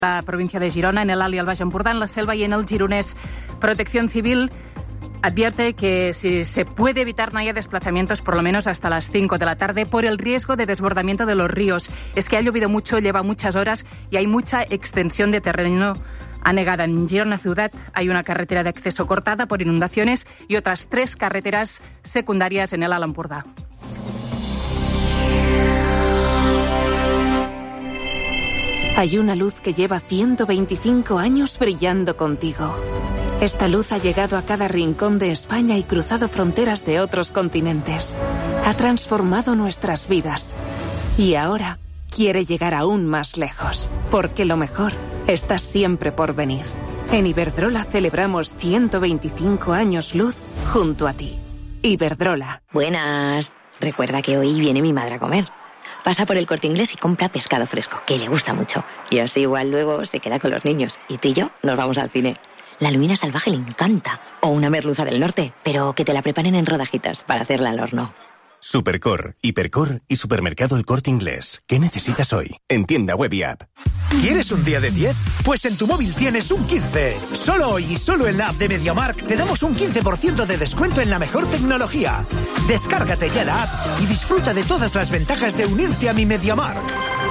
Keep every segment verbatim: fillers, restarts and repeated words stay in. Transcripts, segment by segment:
la provincia de Girona, en el Alt y el Baix Empordà, en la Selva y en el Gironès. Protección Civil advierte que si se puede evitar no haya desplazamientos por lo menos hasta las cinco de la tarde por el riesgo de desbordamiento de los ríos. Es que ha llovido mucho, lleva muchas horas y hay mucha extensión de terreno anegada. En Girona ciudad hay una carretera de acceso cortada por inundaciones y otras tres carreteras secundarias en el Alt Empordà. Hay una luz que lleva ciento veinticinco años brillando contigo. Esta luz ha llegado a cada rincón de España y cruzado fronteras de otros continentes. Ha transformado nuestras vidas. Y ahora quiere llegar aún más lejos, porque lo mejor está siempre por venir. En Iberdrola celebramos ciento veinticinco años luz junto a ti. Iberdrola. Buenas. Recuerda que hoy viene mi madre a comer. Pasa por el Corte Inglés y compra pescado fresco, que le gusta mucho. Y así igual luego se queda con los niños. Y tú y yo nos vamos al cine. La lubina salvaje le encanta. O una merluza del norte, pero que te la preparen en rodajitas para hacerla al horno. Supercor, Hipercor y Supermercado El Corte Inglés. ¿Qué necesitas hoy? En tienda web y app. ¿Quieres un día de diez? Pues en tu móvil tienes un quince. Solo hoy y solo en la app de MediaMarkt te damos un quince por ciento de descuento en la mejor tecnología. Descárgate ya la app y disfruta de todas las ventajas de unirte a mi MediaMarkt.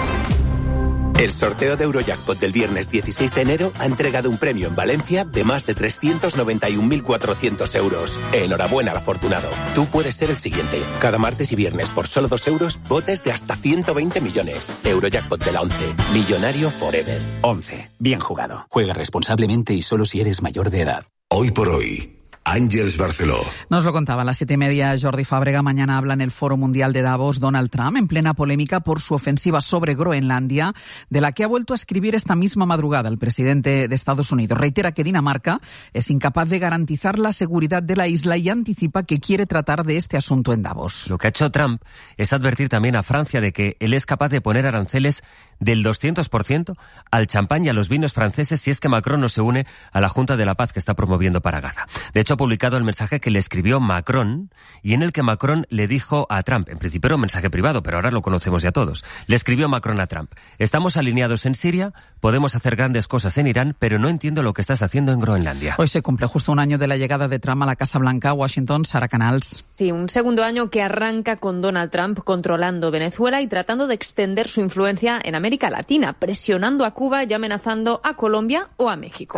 El sorteo de Eurojackpot del viernes dieciséis de enero ha entregado un premio en Valencia de más de trescientos noventa y un mil cuatrocientos euros. Enhorabuena al afortunado. Tú puedes ser el siguiente. Cada martes y viernes por solo dos euros, botes de hasta ciento veinte millones. Eurojackpot de la once. Millonario forever. once. Bien jugado. Juega responsablemente y solo si eres mayor de edad. Hoy por hoy. Àngels Barceló. Nos lo contaba a las siete y media Jordi Fábrega. Mañana habla en el Foro Mundial de Davos Donald Trump, en plena polémica por su ofensiva sobre Groenlandia, de la que ha vuelto a escribir esta misma madrugada el presidente de Estados Unidos. Reitera que Dinamarca es incapaz de garantizar la seguridad de la isla y anticipa que quiere tratar de este asunto en Davos. Lo que ha hecho Trump es advertir también a Francia de que él es capaz de poner aranceles del doscientos por ciento al champán y a los vinos franceses si es que Macron no se une a la Junta de la Paz que está promoviendo para Gaza. De hecho, ha publicado el mensaje que le escribió Macron y en el que Macron le dijo a Trump, en principio era un mensaje privado, pero ahora lo conocemos ya todos, le escribió Macron a Trump: estamos alineados en Siria, podemos hacer grandes cosas en Irán, pero no entiendo lo que estás haciendo en Groenlandia. Hoy se cumple justo un año de la llegada de Trump a la Casa Blanca, Washington. Sara Canals. Sí, un segundo año que arranca con Donald Trump controlando Venezuela y tratando de extender su influencia en América Latina, presionando a Cuba y amenazando a Colombia o a México.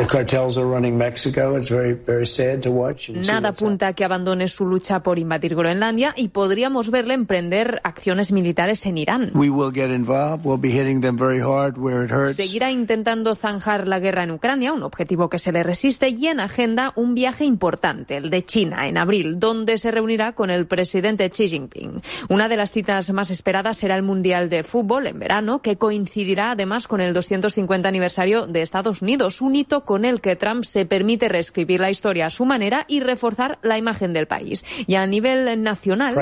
Nada apunta a que abandone su lucha por invadir Groenlandia y podríamos verle emprender acciones militares en Irán. Seguirá intentando zanjar la guerra en Ucrania, un objetivo que se le resiste, y en agenda un viaje importante, el de China, en abril, donde se reunirá con el presidente Xi Jinping. Una de las citas más esperadas será el Mundial de Fútbol en verano, que coincidirá además con el doscientos cincuenta aniversario de Estados Unidos, un hito con el que Trump se permite reescribir la historia a su manera y reforzar la imagen del país. Y a nivel nacional,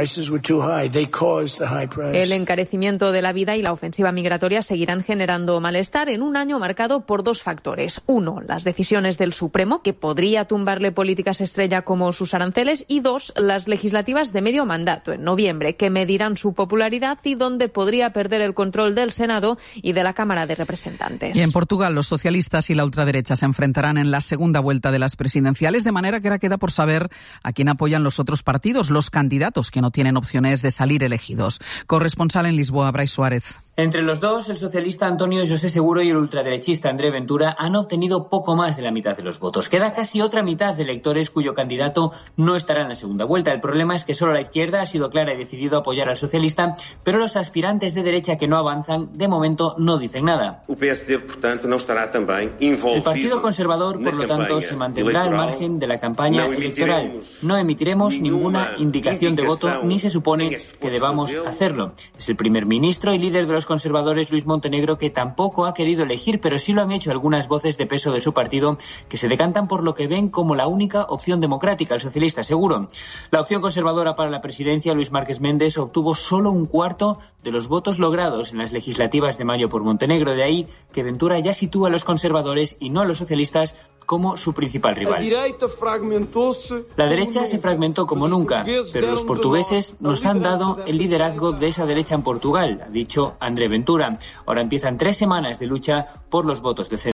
el encarecimiento de la vida y la ofensiva migratoria seguirán generando malestar en un año marcado por dos factores. Uno, las decisiones del Supremo, que podría tumbarle políticas estrella como sus aranceles, y dos, las legislativas de medio mandato en noviembre, que medirán su popularidad y donde podría perder el control del Senado y de la Cámara de Representantes. Y en Portugal, los socialistas y la ultraderecha se enfrentarán en la segunda vuelta de las presidenciales, de manera que ahora queda por saber a quién apoyan los otros partidos, los candidatos que no tienen opciones de salir elegidos. Corresponsal en Lisboa, Brais Suárez. Entre los dos, el socialista Antonio José Seguro y el ultraderechista André Ventura han obtenido poco más de la mitad de los votos. Queda casi otra mitad de electores cuyo candidato no estará en la segunda vuelta. El problema es que solo la izquierda ha sido clara y decidido a apoyar al socialista, pero los aspirantes de derecha que no avanzan, de momento, no dicen nada. El P S D, por tanto, no estará también involucrado. El Partido Conservador, por lo tanto, se mantendrá al margen de la campaña electoral. No emitiremos ninguna indicación de voto ni se supone que debamos hacerlo. Es el primer ministro y líder de los conservadores, Luis Montenegro, que tampoco ha querido elegir, pero sí lo han hecho algunas voces de peso de su partido que se decantan por lo que ven como la única opción democrática, el socialista Seguro. La opción conservadora para la presidencia, Luis Márquez Méndez, obtuvo solo un cuarto de los votos logrados en las legislativas de mayo por Montenegro. De ahí que Ventura ya sitúa a los conservadores y no a los socialistas como su principal rival. La derecha se fragmentó como nunca, pero los portugueses nos han dado el liderazgo de esa derecha en Portugal, ha dicho André Ventura. Ahora empiezan tres semanas de lucha por los votos de C D U.